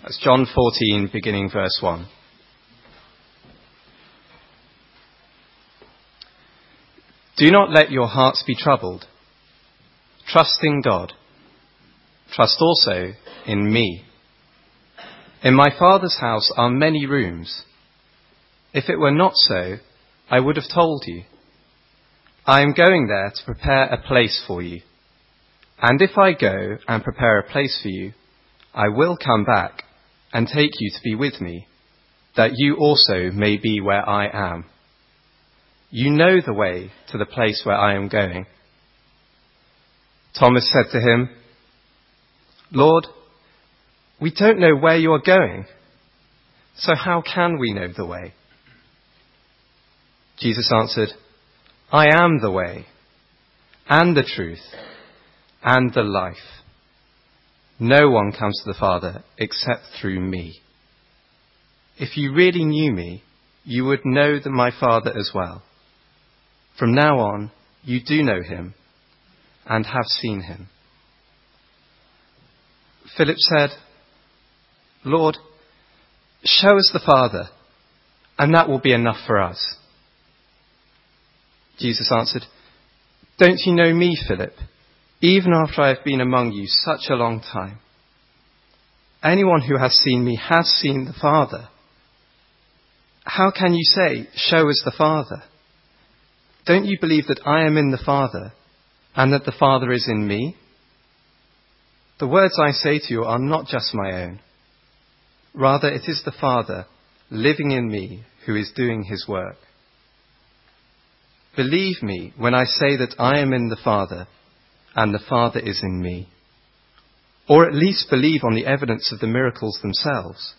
That's John 14, beginning verse 1. Do not let your hearts be troubled. Trust in God. Trust also in me. In my Father's house are many rooms. If it were not so, I would have told you. I am going there to prepare a place for you. And if I go and prepare a place for you, I will come back and take you to be with me, that you also may be where I am. You know the way to the place where I am going. Thomas said to him, Lord, we don't know where you are going, so how can we know the way? Jesus answered, I am the way, and the truth, and the life. No one comes to the Father except through me. If you really knew me, you would know that my Father as well. From now on, you do know him and have seen him. Philip said, Lord, show us the Father, and that will be enough for us. Jesus answered, Don't you know me, Philip, even after I have been among you such a long time? Anyone who has seen me has seen the Father. How can you say, show us the Father? Don't you believe that I am in the Father, and that the Father is in me? The words I say to you are not just my own. Rather, it is the Father living in me who is doing his work. Believe me when I say that I am in the Father, and the Father is in me. Or at least believe on the evidence of the miracles themselves.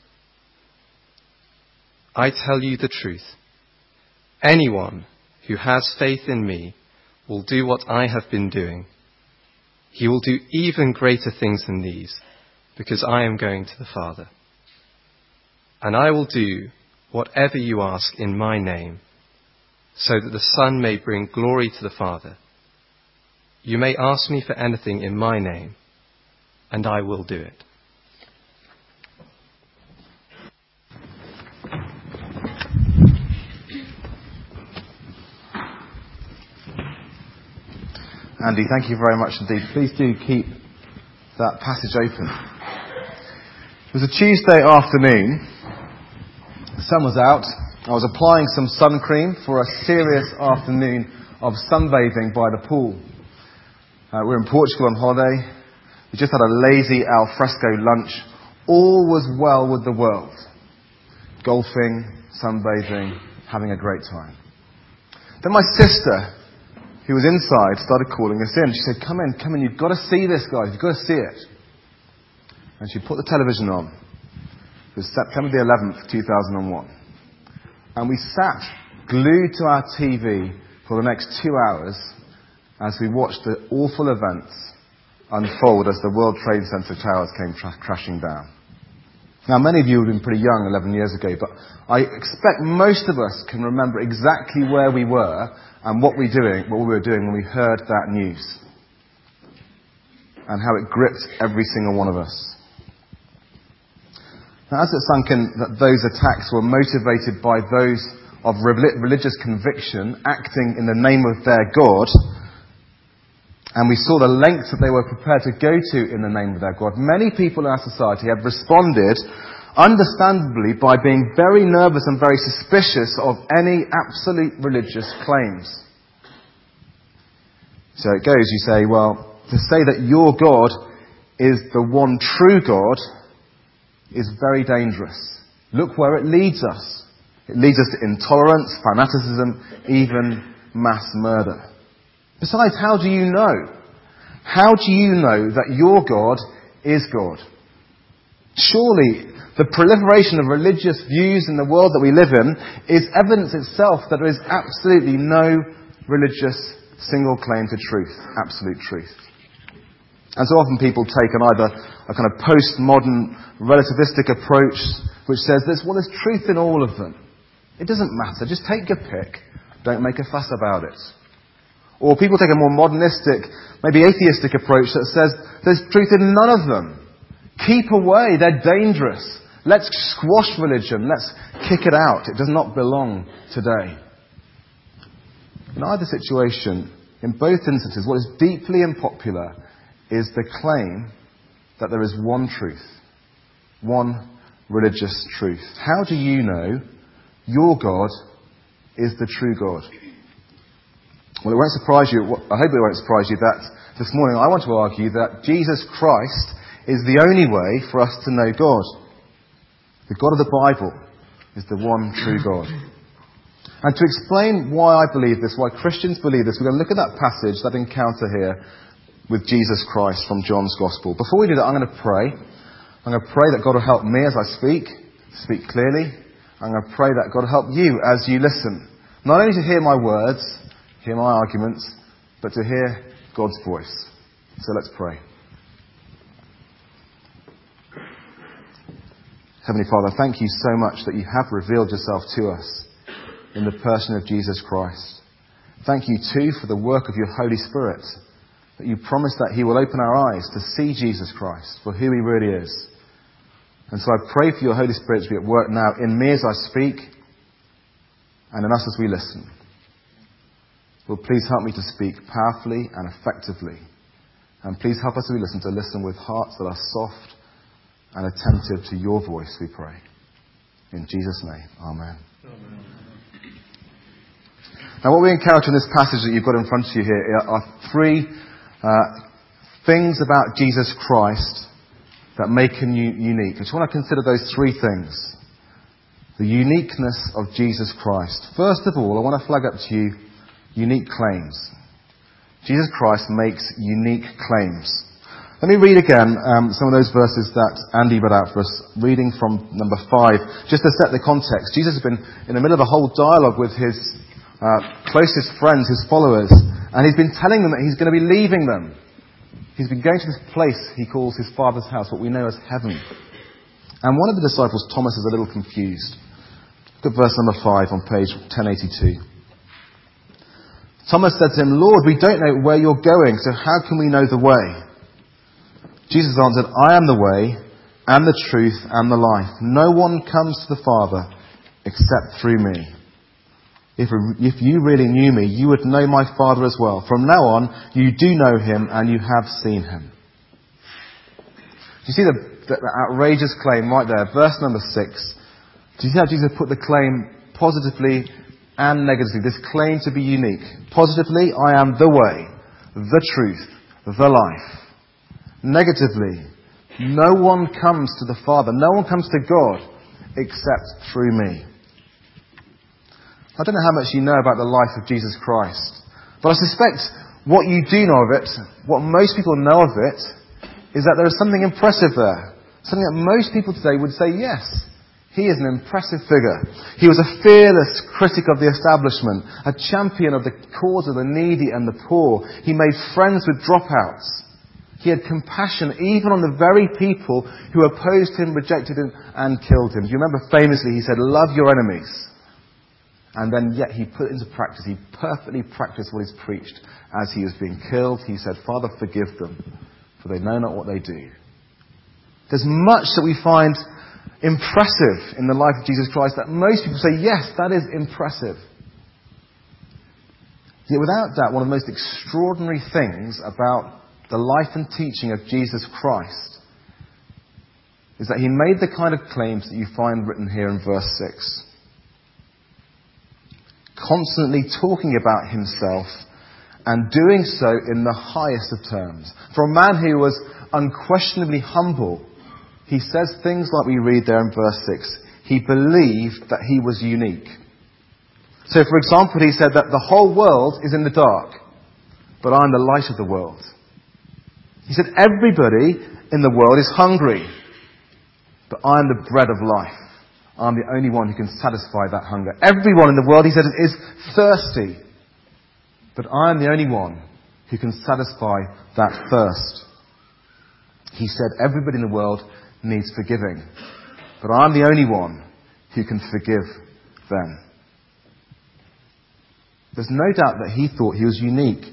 I tell you the truth. Anyone who has faith in me will do what I have been doing. He will do even greater things than these, because I am going to the Father. And I will do whatever you ask in my name, so that the Son may bring glory to the Father. You may ask me for anything in my name, and I will do it. Andy, thank you very much indeed. Please do keep that passage open. It was a Tuesday afternoon. The sun was out. I was applying some sun cream for a serious afternoon of sunbathing by the pool. We're in Portugal on holiday. We just had a lazy al fresco lunch. All was well with the world. Golfing, sunbathing, having a great time. Then my sister, who was inside, started calling us in. She said, come in, you've got to see this, guys, you've got to see it. And she put the television on. It was September the 11th, 2001. And we sat glued to our TV for the next 2 hours as we watched the awful events unfold as the World Trade Center towers came crashing down. Now, many of you would have been pretty young 11 years ago, but I expect most of us can remember exactly where we were and what we were doing when we heard that news, and how it gripped every single one of us. Now, as it sunk in that those attacks were motivated by those of religious conviction acting in the name of their God, and we saw the lengths that they were prepared to go to in the name of their God, many people in our society have responded, understandably, by being very nervous and very suspicious of any absolute religious claims. So it goes, you say, well, to say that your God is the one true God is very dangerous. Look where it leads us. It leads us to intolerance, fanaticism, even mass murder. Besides, how do you know? How do you know that your God is God? Surely, the proliferation of religious views in the world that we live in is evidence itself that there is absolutely no religious single claim to truth, absolute truth. And so often people take either a kind of postmodern relativistic approach which says there's truth in all of them. It doesn't matter, just take your pick, don't make a fuss about it. Or people take a more modernistic, maybe atheistic approach that says there's truth in none of them. Keep away, they're dangerous. Let's squash religion. Let's kick it out. It does not belong today. In either situation, in both instances, what is deeply unpopular is the claim that there is one truth, one religious truth. How do you know your God is the true God? Well, it won't surprise you, I hope it won't surprise you that this morning I want to argue that Jesus Christ is the only way for us to know God. The God of the Bible is the one true God. And to explain why I believe this, why Christians believe this, we're going to look at that passage, that encounter here with Jesus Christ from John's Gospel. Before we do that, I'm going to pray. I'm going to pray that God will help me as I speak clearly. I'm going to pray that God will help you as you listen. Not only to hear my words, hear my arguments, but to hear God's voice. So let's pray. Heavenly Father, thank you so much that you have revealed yourself to us in the person of Jesus Christ. Thank you too for the work of your Holy Spirit, that you promise that he will open our eyes to see Jesus Christ for who he really is. And so I pray for your Holy Spirit to be at work now in me as I speak and in us as we listen. Lord, please help me to speak powerfully and effectively. And please help us as we listen with hearts that are soft and attentive to your voice, we pray. In Jesus' name, amen. Amen. Now, what we encounter in this passage that you've got in front of you here are three things about Jesus Christ that make him unique. I just want to consider those three things. The uniqueness of Jesus Christ. First of all, I want to flag up to you unique claims. Jesus Christ makes unique claims. Let me read again some of those verses that Andy read out for us, reading from number 5, just to set the context. Jesus has been in the middle of a whole dialogue with his closest friends, his followers, and he's been telling them that he's going to be leaving them. He's been going to this place he calls his Father's house, what we know as heaven. And one of the disciples, Thomas, is a little confused. Look at verse number 5 on page 1082. Thomas said to him, "Lord, we don't know where you're going, so how can we know the way?" Jesus answered, "I am the way, and the truth, and the life. No one comes to the Father except through me. If you really knew me, you would know my Father as well. From now on, you do know him, and you have seen him." Do you see the outrageous claim right there? Verse number 6. Do you see how Jesus put the claim positively and negatively? This claim to be unique. Positively, I am the way, the truth, the life. Negatively, no one comes to the Father, no one comes to God except through me. I don't know how much you know about the life of Jesus Christ, but I suspect what you do know of it, what most people know of it, is that there is something impressive there. Something that most people today would say, yes, he is an impressive figure. He was a fearless critic of the establishment, a champion of the cause of the needy and the poor. He made friends with dropouts. He had compassion even on the very people who opposed him, rejected him, and killed him. Do you remember famously he said, "Love your enemies." And then yet he put it into practice. He perfectly practiced what he's preached. As he was being killed, he said, "Father, forgive them, for they know not what they do." There's much that we find impressive in the life of Jesus Christ that most people say, yes, that is impressive. Yet without doubt, one of the most extraordinary things about the life and teaching of Jesus Christ is that he made the kind of claims that you find written here in verse 6. Constantly talking about himself and doing so in the highest of terms. For a man who was unquestionably humble, he says things like we read there in verse 6. He believed that he was unique. So, for example, he said that the whole world is in the dark, but I'm the light of the world. He said everybody in the world is hungry, but I'm the bread of life. I'm the only one who can satisfy that hunger. Everyone in the world, he said, is thirsty, but I'm the only one who can satisfy that thirst. He said everybody in the world needs forgiving, but I'm the only one who can forgive them. There's no doubt that he thought he was unique.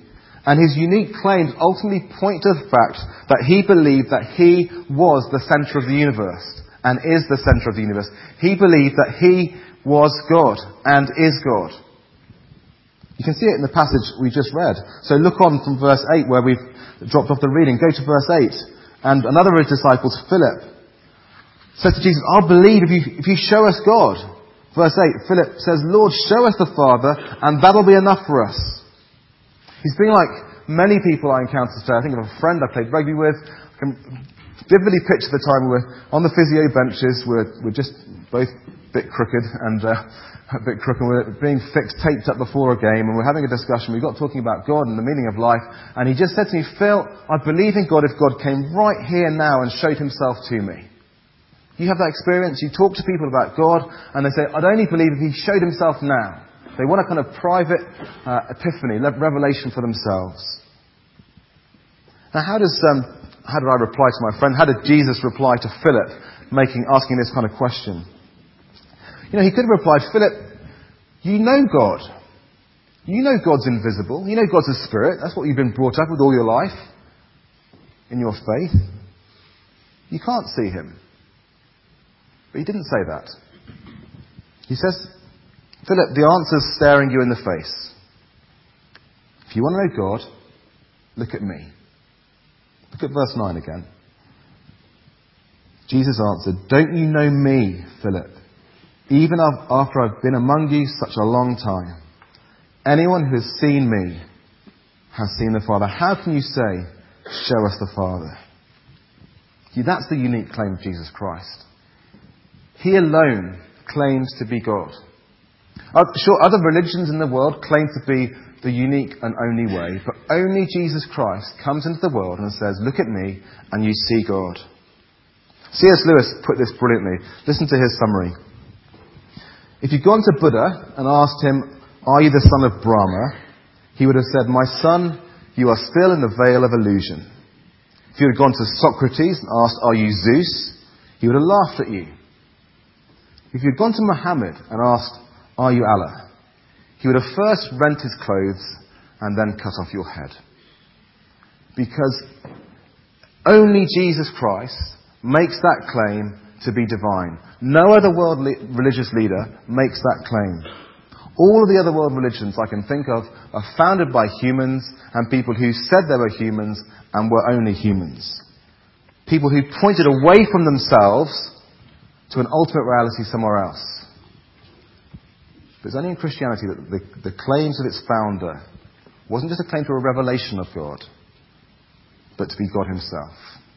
And his unique claims ultimately point to the fact that he believed that he was the centre of the universe and is the centre of the universe. He believed that he was God and is God. You can see it in the passage we just read. So look on from verse 8 where we've dropped off the reading. Go to verse 8. And another of his disciples, Philip, said to Jesus, I'll believe if you show us God. Verse 8, Philip says, Lord, show us the Father and that'll be enough for us. He's been like many people I encounter today. I think of a friend I played rugby with. I can vividly picture the time we were on the physio benches. We're just both a bit crooked and we're being fixed, taped up before a game, and we're having a discussion. We got talking about God and the meaning of life, and he just said to me, Phil, I believe in God if God came right here now and showed himself to me. You have that experience? You talk to people about God, and they say, I'd only believe if he showed himself now. They want a kind of private epiphany, revelation for themselves. Now, how did I reply to my friend? How did Jesus reply to Philip, asking this kind of question? You know, he could have replied, Philip, you know God. You know God's invisible. You know God's a spirit. That's what you've been brought up with all your life. In your faith. You can't see him. But he didn't say that. He says, Philip, the answer's staring you in the face. If you want to know God, look at me. Look at verse 9 again. Jesus answered, don't you know me, Philip? Even after I've been among you such a long time. Anyone who has seen me has seen the Father. How can you say, show us the Father? See, that's the unique claim of Jesus Christ. He alone claims to be God. Sure, other religions in the world claim to be the unique and only way, but only Jesus Christ comes into the world and says, look at me and you see God. C.S. Lewis put this brilliantly. Listen to his summary. If you'd gone to Buddha and asked him, are you the son of Brahma? He would have said, my son, you are still in the veil of illusion. If you had gone to Socrates and asked, are you Zeus? He would have laughed at you. If you'd gone to Muhammad and asked, are you Allah? He would have first rent his clothes and then cut off your head. Because only Jesus Christ makes that claim to be divine. No other world religious leader makes that claim. All of the other world religions I can think of are founded by humans and people who said they were humans and were only humans. People who pointed away from themselves to an ultimate reality somewhere else. But it's only in Christianity that the claims of its founder wasn't just a claim to a revelation of God, but to be God himself.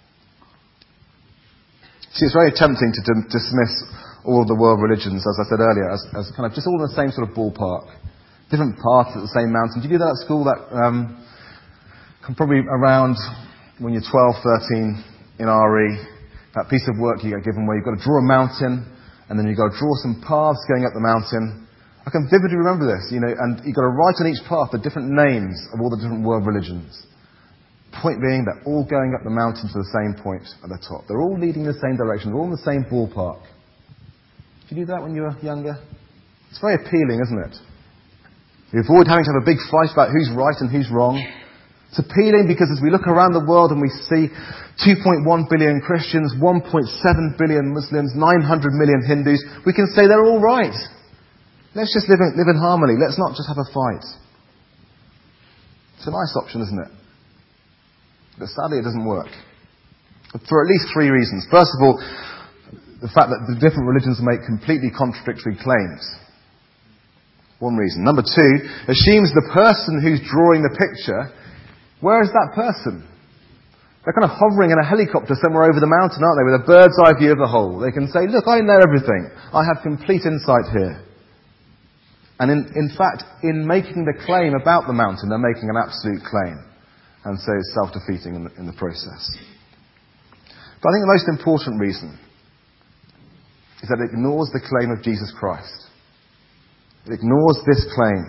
See, it's very tempting to dismiss all of the world religions, as I said earlier, as kind of just all in the same sort of ballpark. Different paths at the same mountain. Did you do that at school? That probably around when you're 12, 13 in RE, that piece of work you get given where you've got to draw a mountain, and then you've got to draw some paths going up the mountain. I can vividly remember this, and you've got to write on each path the different names of all the different world religions. Point being, they're all going up the mountain to the same point at the top. They're all leading in the same direction. They're all in the same ballpark. Did you do that when you were younger? It's very appealing, isn't it? You avoid having to have a big fight about who's right and who's wrong. It's appealing because as we look around the world and we see 2.1 billion Christians, 1.7 billion Muslims, 900 million Hindus, we can say they're all right. Let's just live in harmony. Let's not just have a fight. It's a nice option, isn't it? But sadly, it doesn't work. For at least 3 reasons. First of all, the fact that the different religions make completely contradictory claims. One reason. Number 2, assumes the person who's drawing the picture, where is that person? They're kind of hovering in a helicopter somewhere over the mountain, aren't they, with a bird's eye view of the whole. They can say, look, I know everything. I have complete insight here. And in fact, in making the claim about the mountain, they're making an absolute claim. And so it's self-defeating in the process. But I think the most important reason is that it ignores the claim of Jesus Christ. It ignores this claim.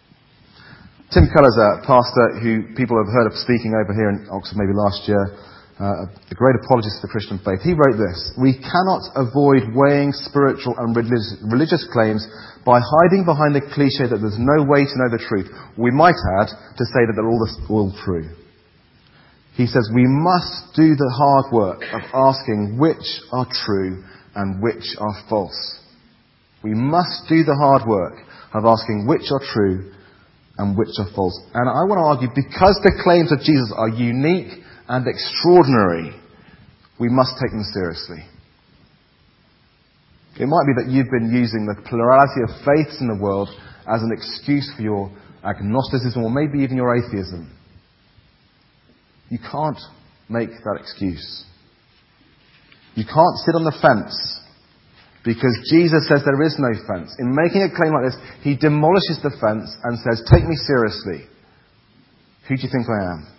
Tim Keller's a pastor who people have heard of speaking over here in Oxford maybe last year. the great apologist of the Christian faith, he wrote this: "We cannot avoid weighing spiritual and religious claims by hiding behind the cliché that there's no way to know the truth. We might add to say that they're all true." He says we must do the hard work of asking which are true and which are false. We must do the hard work of asking which are true and which are false. And I want to argue, because the claims of Jesus are unique and extraordinary, we must take them seriously. It might be that you've been using the plurality of faiths in the world as an excuse for your agnosticism, or maybe even your atheism. You can't make that excuse. You can't sit on the fence, because Jesus says there is no fence. In making a claim like this, he demolishes the fence and says, "Take me seriously. Who do you think I am?"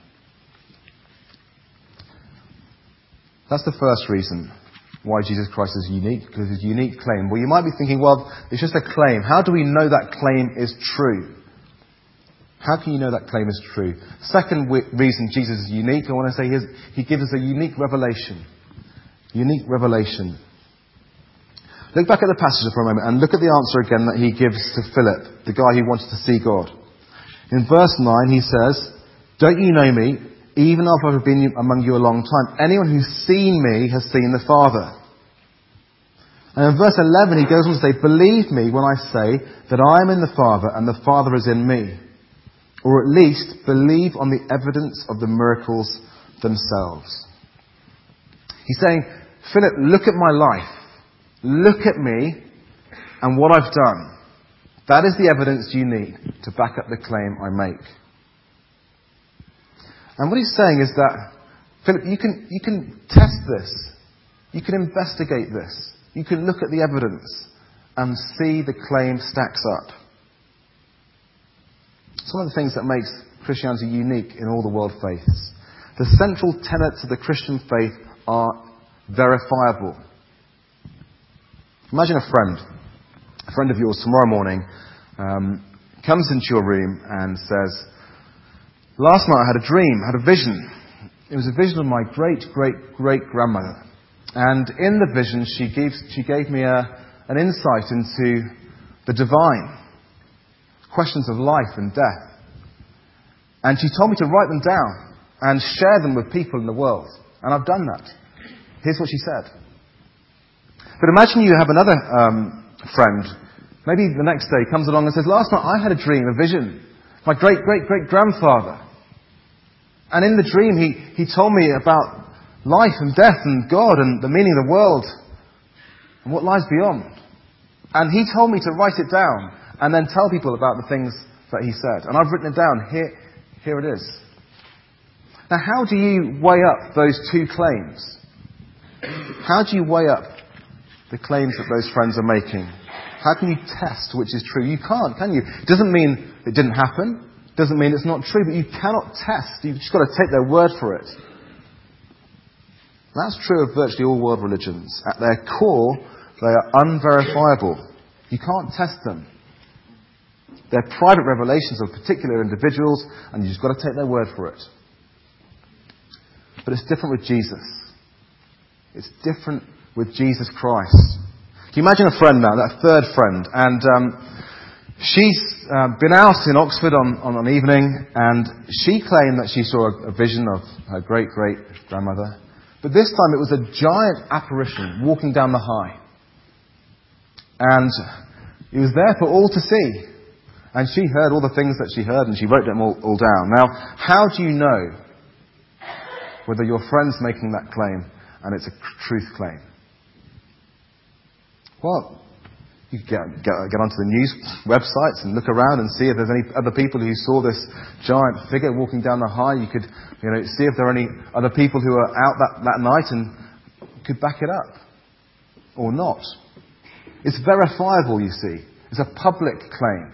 That's the first reason why Jesus Christ is unique, because his unique claim. Well, you might be thinking, well, it's just a claim. How do we know that claim is true? How can you know that claim is true? Second reason Jesus is unique, I want to say, he gives us a unique revelation. Unique revelation. Look back at the passage for a moment and look at the answer again that he gives to Philip, the guy who wanted to see God. In verse 9 he says, "Don't you know me, even after I've been among you a long time? Anyone who's seen me has seen the Father." And in verse 11 he goes on to say, "Believe me when I say that I am in the Father and the Father is in me. Or at least believe on the evidence of the miracles themselves." He's saying, Philip, look at my life. Look at me and what I've done. That is the evidence you need to back up the claim I make. And what he's saying is that, Philip, you can test this. You can investigate this. You can look at the evidence and see the claim stacks up. It's one of the things that makes Christianity unique in all the world faiths. The central tenets of the Christian faith are verifiable. Imagine a friend of yours tomorrow morning comes into your room and says, "Last night I had a dream, had a vision. It was a vision of my great-great-great-grandmother. And in the vision she gave me an insight into the divine, questions of life and death. And she told me to write them down and share them with people in the world. And I've done that. Here's what she said." But imagine you have another friend, maybe the next day, comes along and says, "Last night I had a dream, a vision. My great-great-great-grandfather. And in the dream he told me about life and death and God and the meaning of the world and what lies beyond. And he told me to write it down and then tell people about the things that he said. And I've written it down. Here it is." Now, how do you weigh up those two claims? How do you weigh up the claims that those friends are making? How can you test which is true? You can't, can you? It doesn't mean it didn't happen. It doesn't mean it's not true, but you cannot test. You've just got to take their word for it. That's true of virtually all world religions. At their core, they are unverifiable. You can't test them. They're private revelations of particular individuals, and you've just got to take their word for it. But it's different with Jesus. It's different with Jesus Christ. Can you imagine a friend now, that third friend, and she's been out in Oxford on an evening, and she claimed that she saw a vision of her great-great-grandmother. But this time it was a giant apparition walking down the High. And it was there for all to see. And she heard all the things that she heard, and she wrote them all down. Now, how do you know whether your friend's making that claim and it's a truth claim? Well, you get onto the news websites and look around and see if there's any other people who saw this giant figure walking down the High. You could, see if there are any other people who are out that night and could back it up or not. It's verifiable, you see. It's a public claim.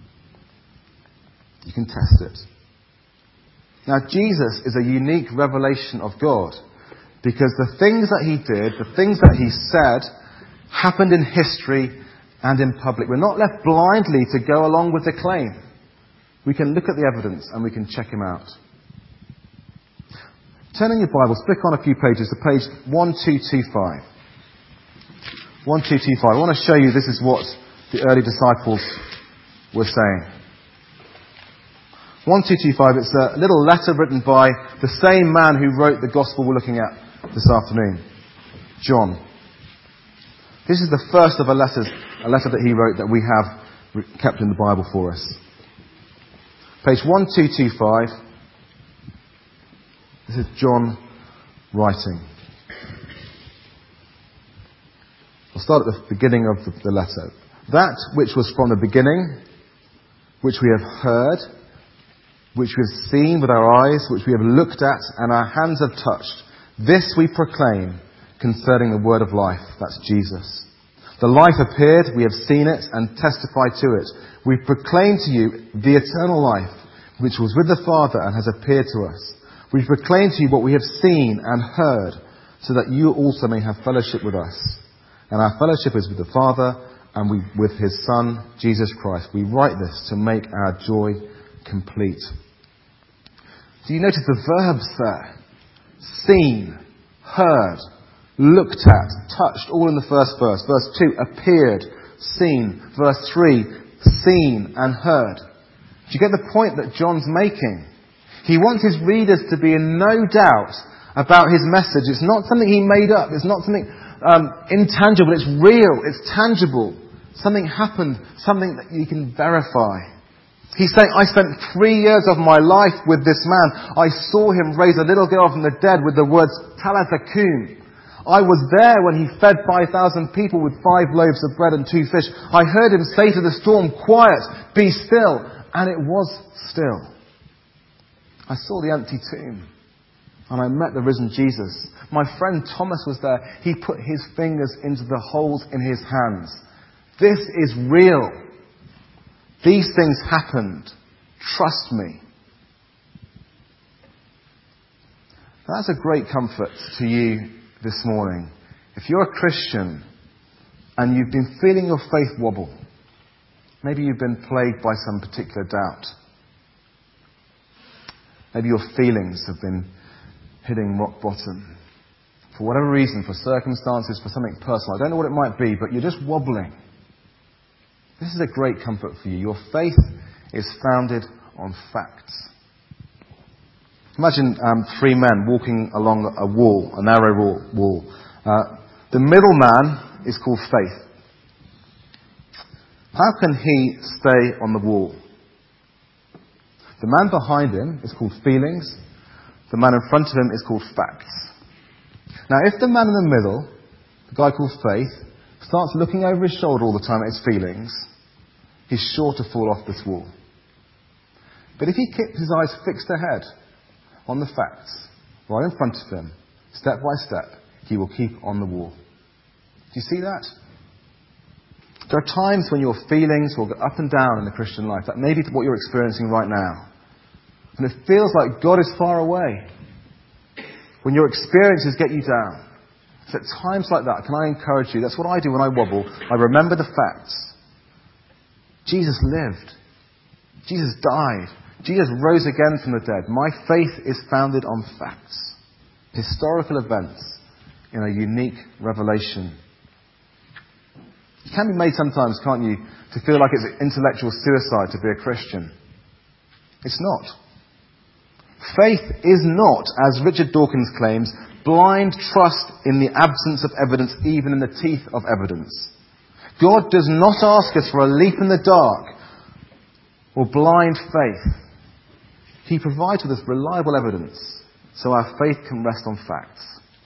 You can test it. Now, Jesus is a unique revelation of God because the things that he did, the things that he said, happened in history and in public. We're not left blindly to go along with the claim. We can look at the evidence and we can check him out. Turn in your Bibles, flick on a few pages to page 1225. 1225. I want to show you this is what the early disciples were saying. 1225, it's a little letter written by the same man who wrote the gospel we're looking at this afternoon, John. This is the first of a letter that he wrote that we have kept in the Bible for us. Page 1225. This is John writing. I'll start at the beginning of the letter. That which was from the beginning, which we have heard, which we have seen with our eyes, which we have looked at and our hands have touched, this we proclaim concerning the word of life. That's Jesus. The life appeared, we have seen it and testified to it. We proclaim to you the eternal life, which was with the Father and has appeared to us. We proclaim to you what we have seen and heard, so that you also may have fellowship with us. And our fellowship is with the Father and with His Son, Jesus Christ. We write this to make our joy complete. Do you notice the verbs there? Seen, heard, looked at, touched, all in the first verse. Verse 2, appeared, seen. Verse 3, seen and heard. Do you get the point that John's making? He wants his readers to be in no doubt about his message. It's not something he made up. It's not something intangible. It's real. It's tangible. Something happened. Something that you can verify. He's saying, I spent 3 years of my life with this man. I saw him raise a little girl from the dead with the words, Talitha Kum. I was there when he fed 5,000 people with 5 loaves of bread and 2 fish. I heard him say to the storm, quiet, be still. And it was still. I saw the empty tomb. And I met the risen Jesus. My friend Thomas was there. He put his fingers into the holes in his hands. This is real. These things happened. Trust me. That's a great comfort to you this morning. If you're a Christian and you've been feeling your faith wobble, maybe you've been plagued by some particular doubt. Maybe your feelings have been hitting rock bottom. For whatever reason, for circumstances, for something personal. I don't know what it might be, but you're just wobbling. This is a great comfort for you. Your faith is founded on facts. Imagine 3 men walking along a wall, a narrow wall. The middle man is called Faith. How can he stay on the wall? The man behind him is called Feelings. The man in front of him is called Facts. Now, if the man in the middle, the guy called Faith, starts looking over his shoulder all the time at his feelings, he's sure to fall off this wall. But if he keeps his eyes fixed ahead on the facts, right in front of him, step by step, he will keep on the wall. Do you see that? There are times when your feelings will go up and down in the Christian life. That may be what you're experiencing right now. And it feels like God is far away. When your experiences get you down. It's at times like that, can I encourage you? That's what I do when I wobble. I remember the facts. Jesus lived. Jesus died. Jesus rose again from the dead. My faith is founded on facts. Historical events in a unique revelation. It can be made sometimes, can't you, to feel like it's intellectual suicide to be a Christian. It's not. Faith is not, as Richard Dawkins claims, blind trust in the absence of evidence, even in the teeth of evidence. God does not ask us for a leap in the dark or blind faith. He provides with us reliable evidence so our faith can rest on facts.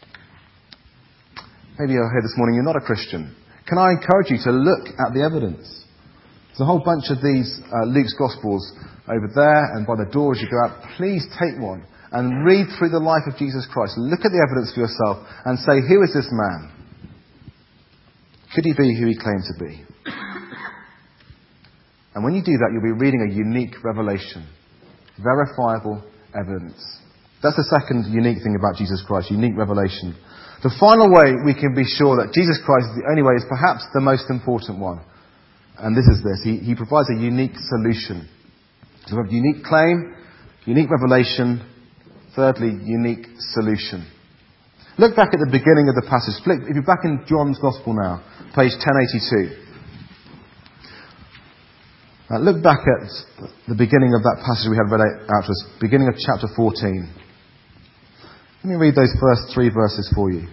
Maybe you're here this morning, you're not a Christian. Can I encourage you to look at the evidence? There's a whole bunch of these Luke's Gospels over there and by the door as you go out. Please take one and read through the life of Jesus Christ. Look at the evidence for yourself and say, who is this man? Could he be who he claimed to be? And when you do that, you'll be reading a unique revelation. Verifiable evidence. That's the second unique thing about Jesus Christ, unique revelation. The final way we can be sure that Jesus Christ is the only way is perhaps the most important one. And this is this. He provides a unique solution. So we have unique claim, unique revelation, thirdly, unique solution. Look back at the beginning of the passage. If you're back in John's Gospel now, page 1082. Look back at the beginning of that passage we had read out to us, beginning of chapter 14. Let me read those first 3 verses for you.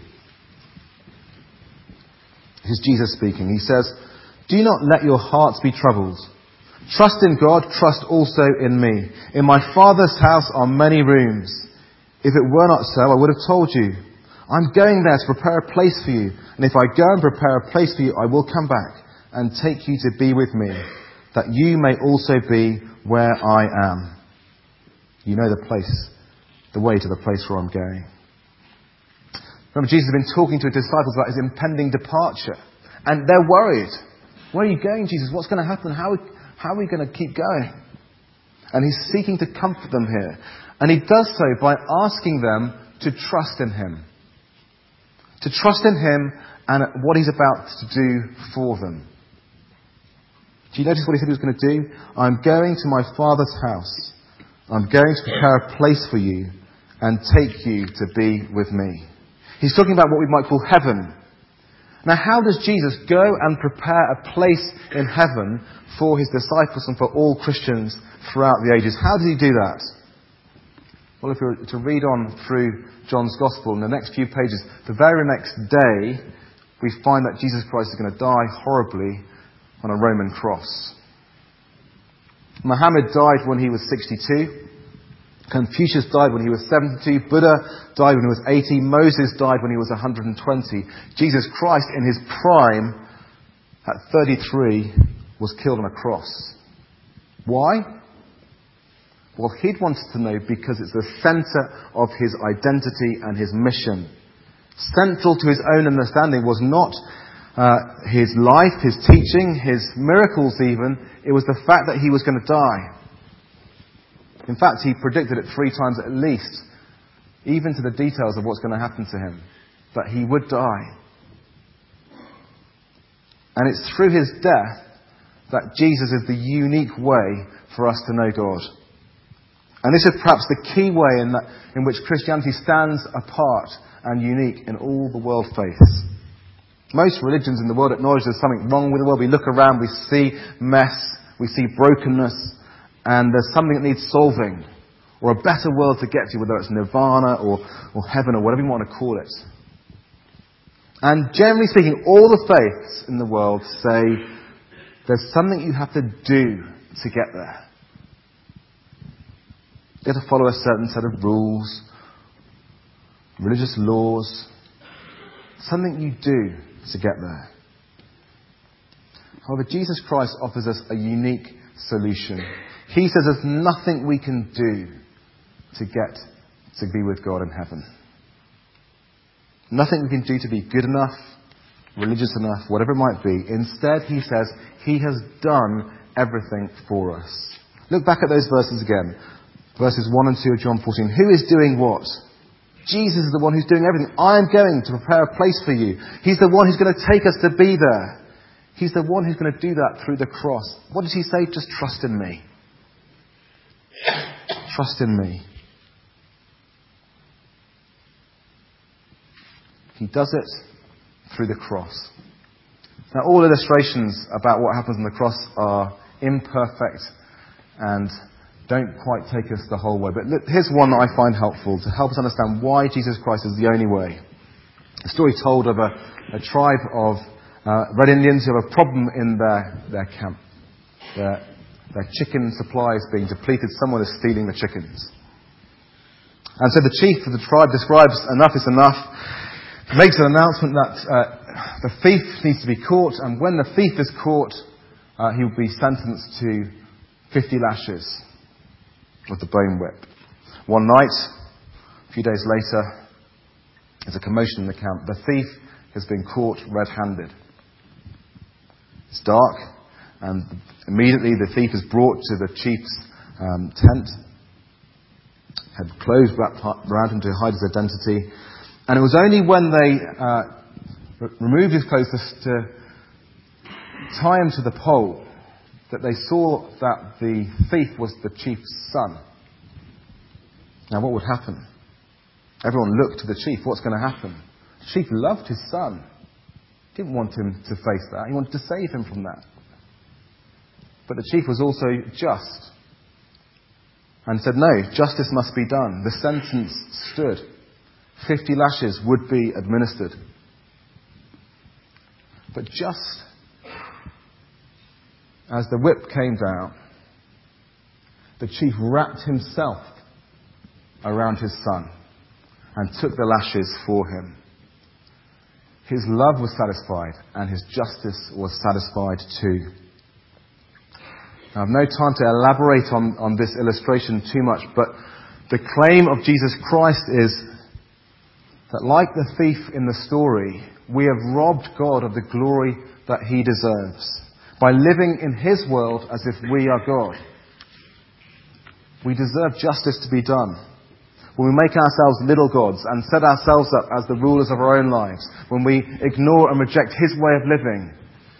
This is Jesus speaking. He says, "Do not let your hearts be troubled. Trust in God, trust also in me. In my Father's house are many rooms. If it were not so, I would have told you. I'm going there to prepare a place for you. And if I go and prepare a place for you, I will come back and take you to be with me, that you may also be where I am." You know the place, the way to the place where I'm going. Remember, Jesus has been talking to his disciples about his impending departure. And they're worried. "Where are you going, Jesus? What's going to happen? How are we going to keep going?" And he's seeking to comfort them here. And he does so by asking them to trust in him. To trust in him and what he's about to do for them. Do you notice what he said he was going to do? "I'm going to my Father's house. I'm going to prepare a place for you and take you to be with me." He's talking about what we might call heaven. Now, how does Jesus go and prepare a place in heaven for his disciples and for all Christians throughout the ages? How does he do that? Well, if we were to read on through John's Gospel in the next few pages, the very next day, we find that Jesus Christ is going to die horribly on a Roman cross. Muhammad died when he was 62. Confucius died when he was 72. Buddha died when he was 80. Moses died when he was 120. Jesus Christ, in his prime, at 33, was killed on a cross. Why? Well, he'd wanted to know because it's the centre of his identity and his mission. Central to his own understanding was not his life, his teaching, his miracles even. It was the fact that he was going to die. In fact, he predicted it 3 times at least, even to the details of what's going to happen to him, that he would die. And it's through his death that Jesus is the unique way for us to know God. And this is perhaps the key way in which Christianity stands apart and unique in all the world faiths. Most religions in the world acknowledge there's something wrong with the world. We look around, we see mess, we see brokenness, and there's something that needs solving, or a better world to get to, whether it's nirvana or heaven or whatever you want to call it. And generally speaking, all the faiths in the world say there's something you have to do to get there. You have to follow a certain set of rules, religious laws, something you do to get there. However, Jesus Christ offers us a unique solution. He says there's nothing we can do to get to be with God in heaven. Nothing we can do to be good enough, religious enough, whatever it might be. Instead, he says he has done everything for us. Look back at those verses again. Verses 1 and 2 of John 14. Who is doing what? Jesus is the one who's doing everything. I am going to prepare a place for you. He's the one who's going to take us to be there. He's the one who's going to do that through the cross. What does he say? Just trust in me. Trust in me. He does it through the cross. Now, all illustrations about what happens on the cross are imperfect and don't quite take us the whole way. But look, here's one that I find helpful to help us understand why Jesus Christ is the only way. A story told of a tribe of Red Indians who have a problem in their camp. Their chicken supply is being depleted. Someone is stealing the chickens. And so the chief of the tribe describes enough is enough, makes an announcement that the thief needs to be caught, and when the thief is caught, he will be sentenced to 50 lashes with the bone whip. One night, a few days later, there's a commotion in the camp. The thief has been caught red-handed. It's dark, and immediately the thief is brought to the chief's tent, had clothes wrapped around him to hide his identity. And it was only when they removed his clothes to tie him to the pole that they saw that the thief was the chief's son. Now, what would happen? Everyone looked to the chief. What's going to happen? The chief loved his son. He didn't want him to face that. He wanted to save him from that. But the chief was also just and said, no, justice must be done. The sentence stood. 50 lashes would be administered. But just as the whip came down, the chief wrapped himself around his son and took the lashes for him. His love was satisfied and his justice was satisfied too. I have no time to elaborate on this illustration too much, but the claim of Jesus Christ is that, like the thief in the story, we have robbed God of the glory that he deserves by living in his world as if we are God. We deserve justice to be done. When we make ourselves little gods and set ourselves up as the rulers of our own lives, when we ignore and reject his way of living,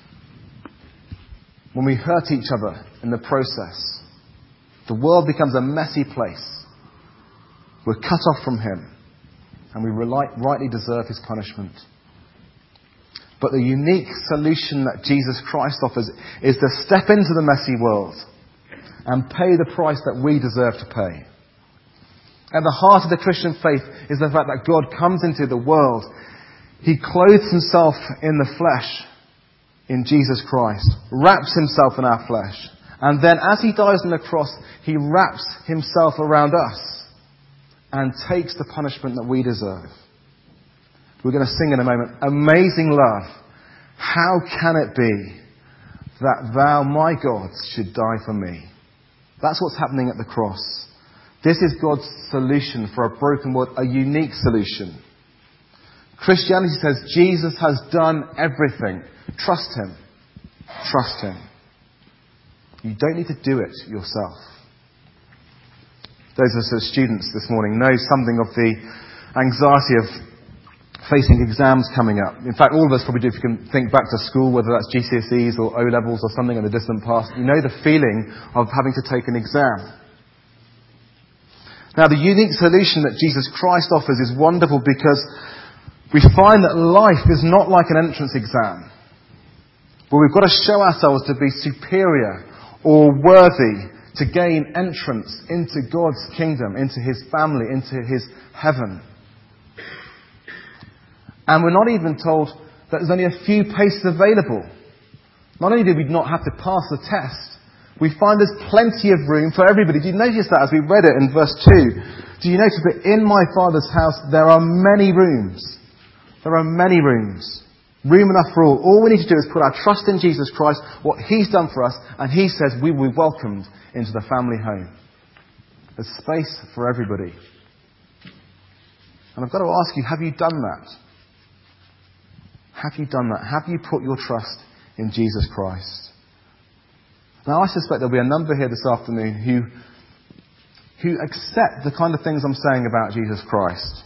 when we hurt each other in the process, the world becomes a messy place. We're cut off from him, and we rightly deserve his punishment. But the unique solution that Jesus Christ offers is to step into the messy world and pay the price that we deserve to pay. At the heart of the Christian faith is the fact that God comes into the world. He clothes himself in the flesh in Jesus Christ, wraps himself in our flesh, and then as he dies on the cross, he wraps himself around us and takes the punishment that we deserve. We're going to sing in a moment, Amazing Love. How can it be that thou, my God, should die for me? That's what's happening at the cross. This is God's solution for a broken world, a unique solution. Christianity says Jesus has done everything. Trust him. Trust him. You don't need to do it yourself. Those of us who are students this morning know something of the anxiety of facing exams coming up. In fact, all of us probably do if you can think back to school, whether that's GCSEs or O-levels or something in the distant past. You know the feeling of having to take an exam. Now, the unique solution that Jesus Christ offers is wonderful because we find that life is not like an entrance exam, where we've got to show ourselves to be superior or worthy to gain entrance into God's kingdom, into his family, into his heaven. And we're not even told that there's only a few places available. Not only do we not have to pass the test, we find there's plenty of room for everybody. Do you notice that as we read it in verse 2? Do you notice that in my Father's house there are many rooms? There are many rooms. Room enough for all. All we need to do is put our trust in Jesus Christ, what he's done for us, and he says we will be welcomed into the family home. There's space for everybody. And I've got to ask you, have you done that? Have you done that? Have you put your trust in Jesus Christ? Now, I suspect there'll be a number here this afternoon who accept the kind of things I'm saying about Jesus Christ.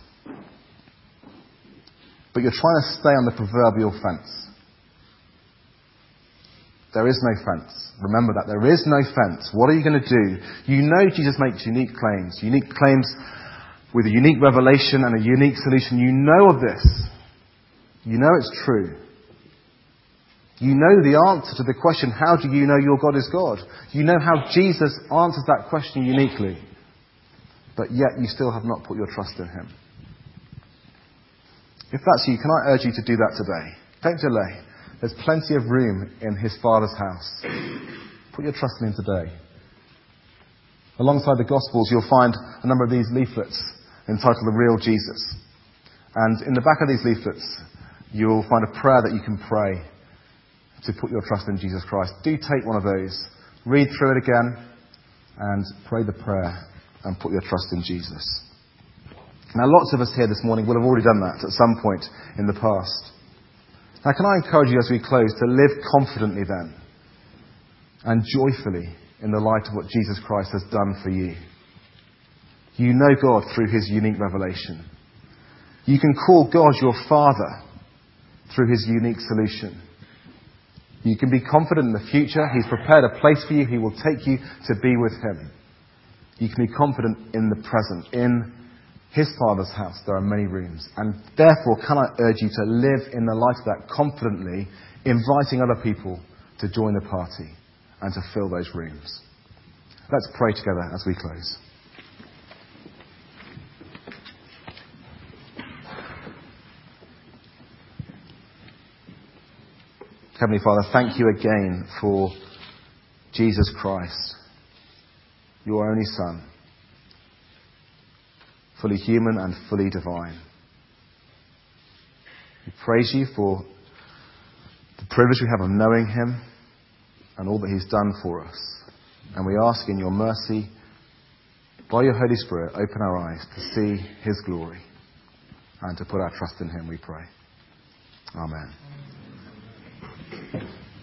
But you're trying to stay on the proverbial fence. There is no fence. Remember that. There is no fence. What are you going to do? You know Jesus makes unique claims with a unique revelation and a unique solution. You know of this. You know it's true. You know the answer to the question, how do you know your God is God? You know how Jesus answers that question uniquely. But yet you still have not put your trust in him. If that's you, can I urge you to do that today? Don't delay. There's plenty of room in his Father's house. Put your trust in him today. Alongside the Gospels, you'll find a number of these leaflets entitled The Real Jesus. And in the back of these leaflets, you'll find a prayer that you can pray to put your trust in Jesus Christ. Do take one of those, read through it again, and pray the prayer and put your trust in Jesus. Now, lots of us here this morning will have already done that at some point in the past. Now, can I encourage you as we close to live confidently then and joyfully in the light of what Jesus Christ has done for you? You know God through his unique revelation. You can call God your Father through his unique solution. You can be confident in the future. He's prepared a place for you. He will take you to be with him. You can be confident in the present, in his Father's house there are many rooms. And therefore, can I urge you to live in the light of that confidently, inviting other people to join the party and to fill those rooms. Let's pray together as we close. Heavenly Father, thank you again for Jesus Christ, your only Son, fully human and fully divine. We praise you for the privilege we have of knowing him and all that he's done for us. And we ask in your mercy, by your Holy Spirit, open our eyes to see his glory and to put our trust in him, we pray. Amen.